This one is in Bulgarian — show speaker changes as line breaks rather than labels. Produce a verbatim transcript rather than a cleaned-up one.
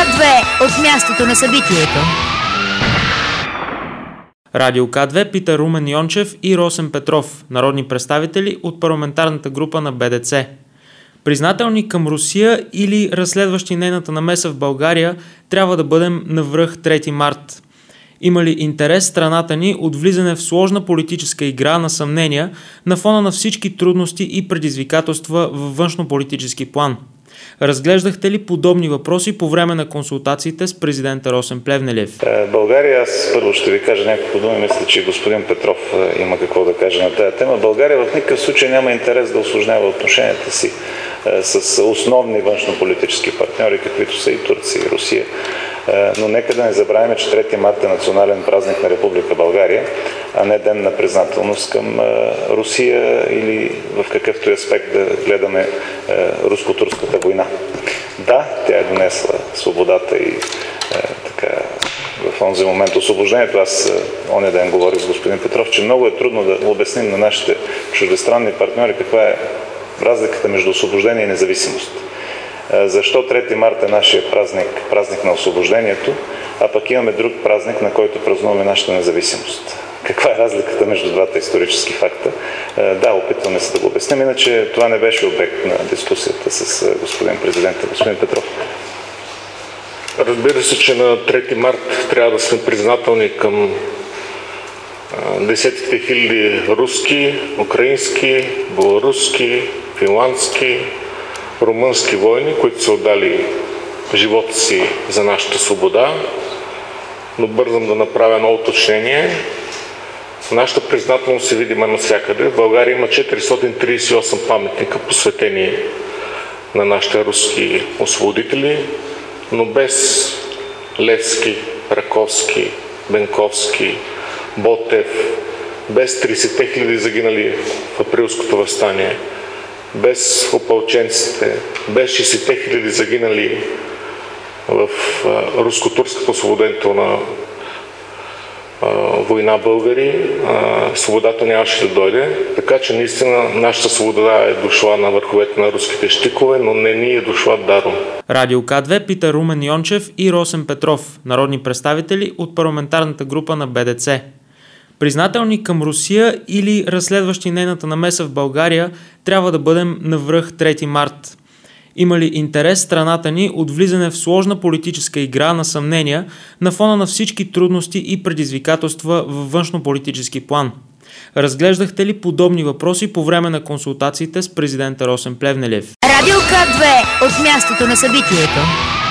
две от мястото на събитието.
Радио К две пита Румен Йончев и Росен Петров, народни представители от парламентарната група на Б Д Ц. Признателни към Русия или разследващи нейната намеса в България трябва да бъдем навръх трети март. Има ли интерес страната ни от влизане в сложна политическа игра на съмнения на фона на всички трудности и предизвикателства във външнополитически план? Разглеждахте ли подобни въпроси по време на консултациите с президента Росен Плевнелиев?
България, аз първо ще ви кажа няколко думи, мисля, че господин Петров има какво да каже на тази тема. България в никакъв случай няма интерес да усложнява отношенията си с основни външнополитически партньори, каквито са и Турция, и Русия. Но нека да не забравяме, че трети март е национален празник на Република България, а не ден на признателност към Русия или в какъвто и аспект да гледаме руско-турската война. Да, тя е донесла свободата и така в онзи момент освобождението. Аз оня ден говорих с господин Петров, че много е трудно да обясним на нашите чуждестранни партньори каква е разликата между освобождение и независимост. Защо трети март е нашия празник, празник на освобождението, а пък имаме друг празник, на който празнуваме нашата независимост. Каква е разликата между двата исторически факта? Да, опитваме се да го обясним, иначе това не беше обект на дискусията с господин президента, господин Петров.
Разбира се, че на трети март трябва да сме признателни към десетките хиляди руски, украински, белоруски, финландски, румънски войни, които са отдали живота си за нашата свобода. Но бързам да направя едно уточнение. Нашата признателност е видима навсякъде. В България има четиристотин тридесет и осем паметника, посветени на нашите руски освободители, но без Левски, Раковски, Бенковски, Ботев, без тридесетте хиляди загинали в априлското въстание, без опълченците, без шестдесетте хиляди загинали в руско-турската освободителна война българи, свободата нямаше да дойде. Така че наистина нашата свобода е дошла на върховете на руските щикове, но не ни е дошла даром.
Радио К две пита Румен Йончев и Росен Петров, народни представители от парламентарната група на Б Д Ц. Признателни към Русия или разследващи нейната намеса в България трябва да бъдем навръх трети март. Има ли интерес страната ни от влизане в сложна политическа игра на съмнения на фона на всички трудности и предизвикателства във външнополитически план? Разглеждахте ли подобни въпроси по време на консултациите с президента Росен Плевнелиев?
Радио К две от мястото на събитието.